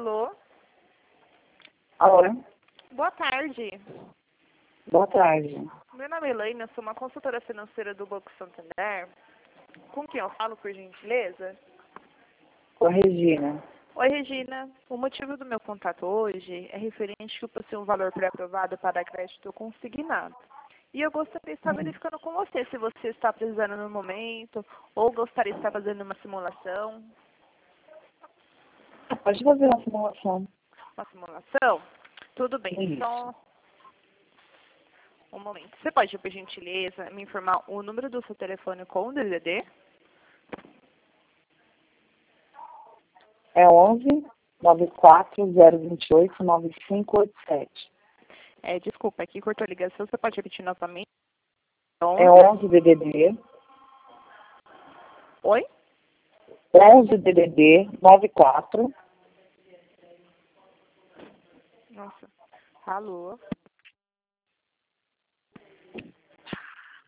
Alô? Alô? Boa tarde. Boa tarde. Meu nome é Elaine, eu sou uma consultora financeira do Banco Santander. Com quem eu falo, por gentileza? Com a Regina. Oi, Regina. O motivo do meu contato hoje é referente que eu possui um valor pré-aprovado para crédito consignado. E eu gostaria de estar verificando com você se você está precisando no momento ou gostaria de estar fazendo uma simulação. Pode fazer uma simulação. Uma simulação? Tudo bem. Isso. Só um momento. Você pode, por gentileza, me informar o número do seu telefone com o DDD? É 11 94 028 9587. Desculpa, aqui cortou a ligação. Você pode repetir novamente? É 11 DDD. Oi? 11 DDD 94. Nossa. Alô?